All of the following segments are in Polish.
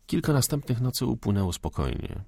Kilka następnych nocy upłynęło spokojnie.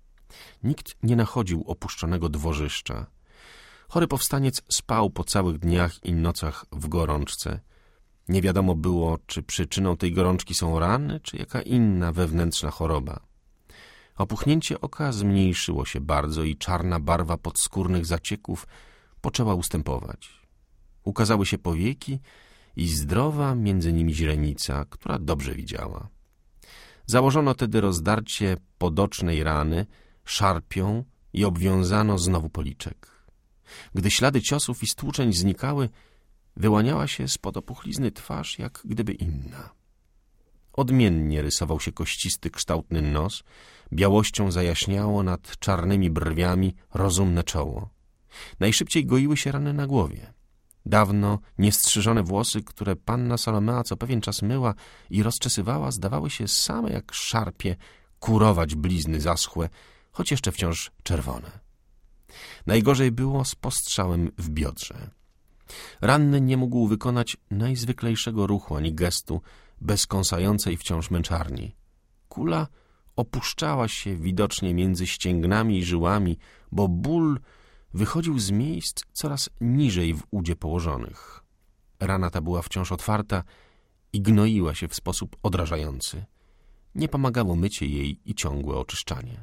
Nikt nie nachodził opuszczonego dworzyszcza. Chory powstaniec spał po całych dniach i nocach w gorączce. Nie wiadomo było, czy przyczyną tej gorączki są rany, czy jaka inna wewnętrzna choroba. Opuchnięcie oka zmniejszyło się bardzo i czarna barwa podskórnych zacieków poczęła ustępować. Ukazały się powieki i zdrowa między nimi źrenica, która dobrze widziała. Założono tedy rozdarcie podocznej rany szarpią i obwiązano znowu policzek. Gdy ślady ciosów i stłuczeń znikały, wyłaniała się spod opuchlizny twarz jak gdyby inna. Odmiennie rysował się kościsty, kształtny nos, białością zajaśniało nad czarnymi brwiami rozumne czoło. Najszybciej goiły się rany na głowie. Dawno niestrzyżone włosy, które panna Salomea co pewien czas myła i rozczesywała, zdawały się same jak szarpie kurować blizny zaschłe, choć jeszcze wciąż czerwone. Najgorzej było z postrzałem w biodrze. Ranny nie mógł wykonać najzwyklejszego ruchu ani gestu bez kąsającej wciąż męczarni. Kula opuszczała się widocznie między ścięgnami i żyłami, bo ból wychodził z miejsc coraz niżej w udzie położonych. Rana ta była wciąż otwarta i gnoiła się w sposób odrażający. Nie pomagało mycie jej i ciągłe oczyszczanie.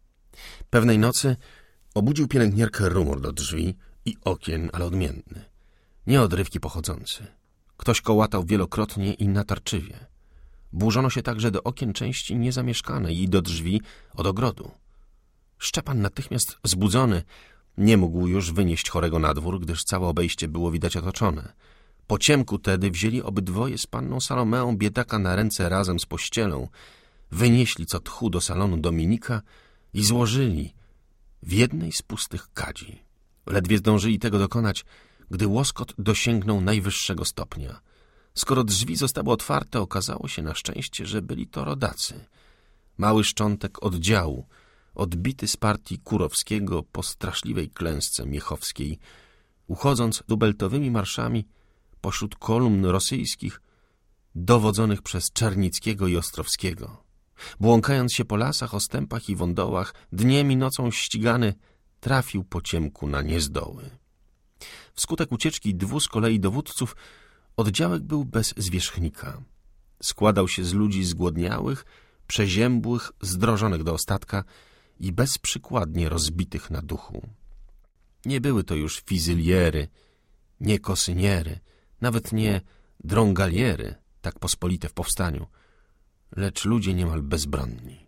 Pewnej nocy obudził pielęgniarkę rumor do drzwi i okien, ale odmienny. Nie odrywki pochodzący. Ktoś kołatał wielokrotnie i natarczywie. Burzono się także do okien części niezamieszkanej i do drzwi od ogrodu. Szczepan natychmiast zbudzony nie mógł już wynieść chorego na dwór, gdyż całe obejście było widać otoczone. Po ciemku tedy wzięli obydwoje z panną Salomeą biedaka na ręce razem z pościelą, wynieśli co tchu do salonu Dominika i złożyli w jednej z pustych kadzi. Ledwie zdążyli tego dokonać, gdy łoskot dosięgnął najwyższego stopnia. Skoro drzwi zostały otwarte, okazało się na szczęście, że byli to rodacy. Mały szczątek oddziału, odbity z partii Kurowskiego po straszliwej klęsce miechowskiej, uchodząc dubeltowymi marszami pośród kolumn rosyjskich dowodzonych przez Czernickiego i Ostrowskiego. Błąkając się po lasach, ostępach i wądołach, dniem i nocą ścigany, trafił po ciemku na niezdoły. Wskutek ucieczki 2 z kolei dowódców oddziałek był bez zwierzchnika. Składał się z ludzi zgłodniałych, przeziębłych, zdrożonych do ostatka i bezprzykładnie rozbitych na duchu. Nie były to już fizyliery, nie kosyniery, nawet nie drągaliery, tak pospolite w powstaniu, lecz ludzie niemal bezbronni.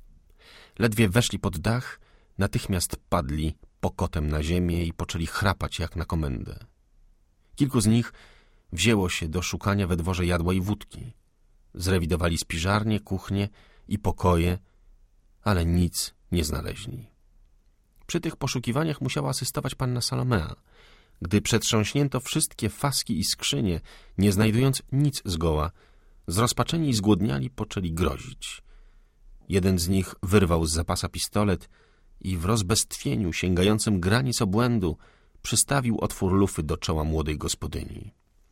Ledwie weszli pod dach, natychmiast padli pokotem na ziemię i poczęli chrapać jak na komendę. Kilku z nich wzięło się do szukania we dworze jadła i wódki. Zrewidowali spiżarnie, kuchnie i pokoje, ale nic nie znaleźli. Przy tych poszukiwaniach musiała asystować panna Salomea. Gdy przetrząśnięto wszystkie faski i skrzynie, nie znajdując nic zgoła, zrozpaczeni i zgłodniali poczęli grozić. Jeden z nich wyrwał z zapasa pistolet i w rozbestwieniu sięgającym granic obłędu przystawił otwór lufy do czoła młodej gospodyni.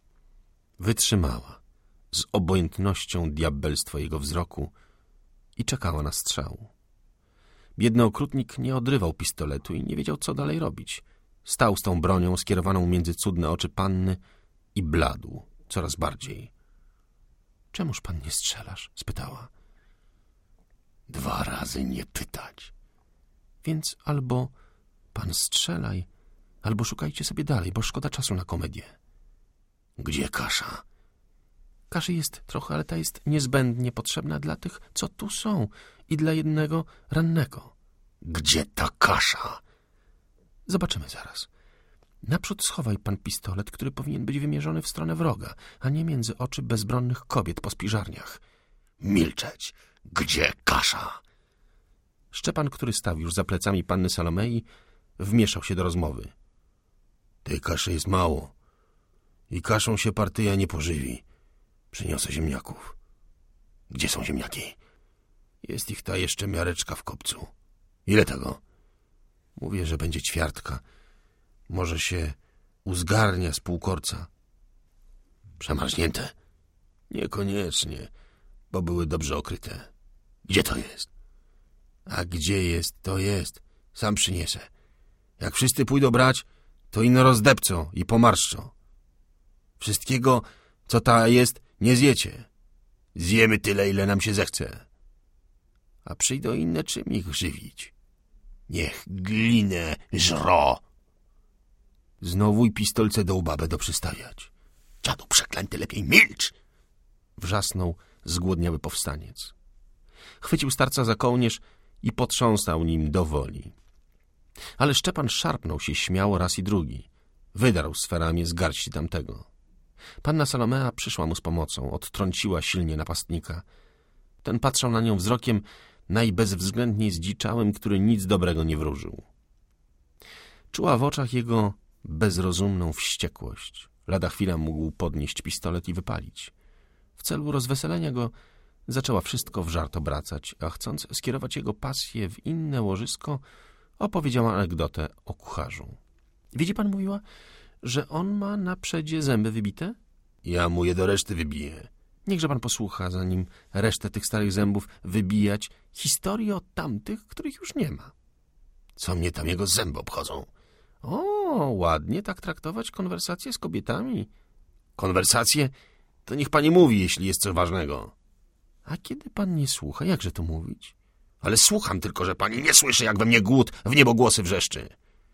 Wytrzymała z obojętnością diabelstwo jego wzroku i czekała na strzał. Biedny okrutnik nie odrywał pistoletu i nie wiedział, co dalej robić. Stał z tą bronią skierowaną między cudne oczy panny i bladł coraz bardziej. — Czemuż pan nie strzelasz? — spytała. — 2 razy nie pytać. — Więc albo pan strzelaj, albo szukajcie sobie dalej, bo szkoda czasu na komedię. — Gdzie kasza? — Kaszy jest trochę, ale ta jest niezbędnie potrzebna dla tych, co tu są i dla jednego rannego. — Gdzie ta kasza? — Zobaczymy zaraz. Naprzód schowaj pan pistolet, który powinien być wymierzony w stronę wroga, a nie między oczy bezbronnych kobiet po spiżarniach. — Milczeć! Gdzie kasza? Szczepan, który stał już za plecami panny Salomei, wmieszał się do rozmowy. — Tej kaszy jest mało i kaszą się partyja nie pożywi. Przyniosę ziemniaków. — Gdzie są ziemniaki? — Jest ich ta jeszcze miareczka w kopcu. — Ile tego? — Mówię, że będzie ćwiartka. Może się uzgarnia z półkorca. — Przemarznięte? — Niekoniecznie, bo były dobrze okryte. Gdzie to jest? A gdzie jest, to jest. Sam przyniesę. Jak wszyscy pójdą brać, to ino rozdepcą i pomarszczą. Wszystkiego, co ta jest, nie zjecie. Zjemy tyle, ile nam się zechce. A przyjdą inne, czym ich żywić? Niech glinę żro. Znowu i pistolce do łba będą przystawiać. Dziadu przeklęty, lepiej milcz! Wrzasnął zgłodniały powstaniec. Chwycił starca za kołnierz i potrząsał nim do woli. Ale Szczepan szarpnął się śmiało raz i drugi. Wydarł sferami z garści tamtego. Panna Salomea przyszła mu z pomocą, odtrąciła silnie napastnika. Ten patrzał na nią wzrokiem najbezwzględniej zdziczałym, który nic dobrego nie wróżył. Czuła w oczach jego bezrozumną wściekłość. Lada chwila mógł podnieść pistolet i wypalić. W celu rozweselenia go zaczęła wszystko w żart obracać, a chcąc skierować jego pasję w inne łożysko, opowiedziała anegdotę o kucharzu. Widzi pan, mówiła, że on ma na przedzie zęby wybite? Ja mu je do reszty wybiję. Niechże pan posłucha, zanim resztę tych starych zębów wybijać, historii o tamtych, których już nie ma. Co mnie tam jego zęby obchodzą? O, ładnie tak traktować konwersacje z kobietami. Konwersacje? To niech pani mówi, jeśli jest coś ważnego. A kiedy pan nie słucha, jakże to mówić? Ale słucham, tylko że pani nie słyszy, jak we mnie głód w niebogłosy wrzeszczy.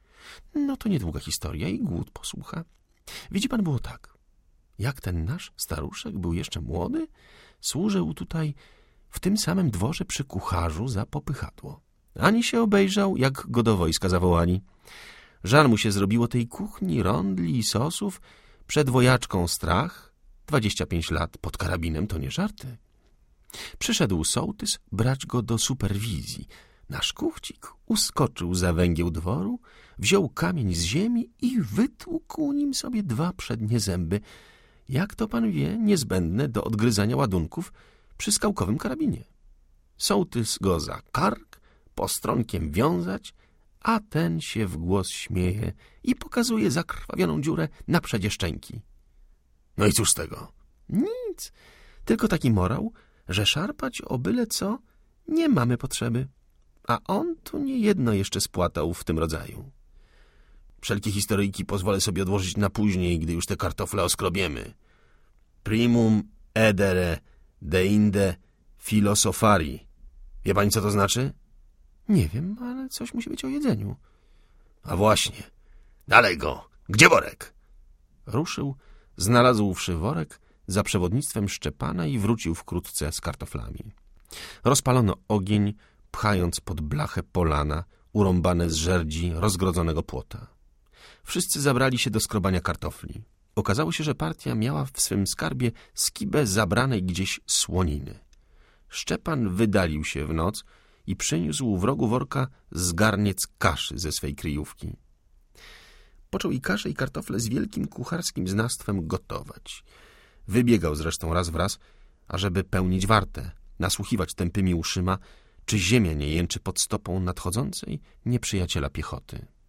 No to niedługa historia i głód posłucha. Widzi pan, było tak. Jak ten nasz staruszek był jeszcze młody, służył tutaj w tym samym dworze przy kucharzu za popychadło. Ani się obejrzał, jak go do wojska zawołali. Żal mu się zrobiło tej kuchni, rondli i sosów. Przed wojaczką strach. 25 lat pod karabinem to nie żarty. Przyszedł sołtys brać go do superwizji. Nasz kuchcik uskoczył za węgieł dworu, wziął kamień z ziemi i wytłukł nim sobie 2 przednie zęby, jak to pan wie, niezbędne do odgryzania ładunków przy skałkowym karabinie. Sołtys go za kark postronkiem wiązać, a ten się w głos śmieje i pokazuje zakrwawioną dziurę na przedzie szczęki. No i cóż z tego? Nic, tylko taki morał, że szarpać o byle co nie mamy potrzeby. A on tu niejedno jeszcze spłatał w tym rodzaju. Wszelkie historyjki pozwolę sobie odłożyć na później, gdy już te kartofle oskrobiemy. Primum edere deinde filosofari. Wie pani, co to znaczy? Nie wiem, ale coś musi być o jedzeniu. A właśnie. Dalej go. Gdzie worek? Ruszył, znalazłszy worek za przewodnictwem Szczepana i wrócił wkrótce z kartoflami. Rozpalono ogień, pchając pod blachę polana, urąbane z żerdzi rozgrodzonego płota. Wszyscy zabrali się do skrobania kartofli. Okazało się, że partia miała w swym skarbie skibę zabranej gdzieś słoniny. Szczepan wydalił się w noc i przyniósł w rogu worka zgarniec kaszy ze swej kryjówki. Począł i kaszę, i kartofle z wielkim kucharskim znawstwem gotować. Wybiegał zresztą raz w raz, ażeby pełnić wartę, nasłuchiwać tępymi uszyma, czy ziemia nie jęczy pod stopą nadchodzącej nieprzyjaciela piechoty.